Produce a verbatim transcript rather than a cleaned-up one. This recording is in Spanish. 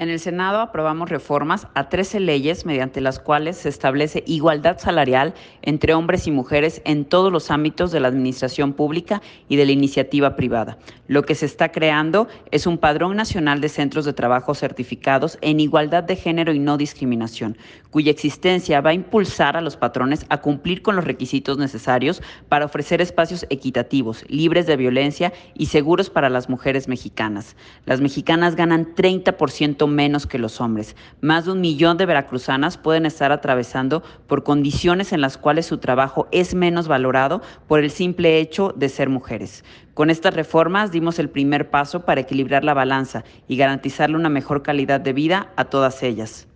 En el Senado aprobamos reformas a trece leyes mediante las cuales se establece igualdad salarial entre hombres y mujeres en todos los ámbitos de la administración pública y de la iniciativa privada. Lo que se está creando es un padrón nacional de centros de trabajo certificados en igualdad de género y no discriminación, cuya existencia va a impulsar a los patrones a cumplir con los requisitos necesarios para ofrecer espacios equitativos, libres de violencia y seguros para las mujeres mexicanas. Las mexicanas ganan treinta por ciento menos que los hombres. Más de un millón de veracruzanas pueden estar atravesando por condiciones en las cuales su trabajo es menos valorado por el simple hecho de ser mujeres. Con estas reformas dimos el primer paso para equilibrar la balanza y garantizarle una mejor calidad de vida a todas ellas.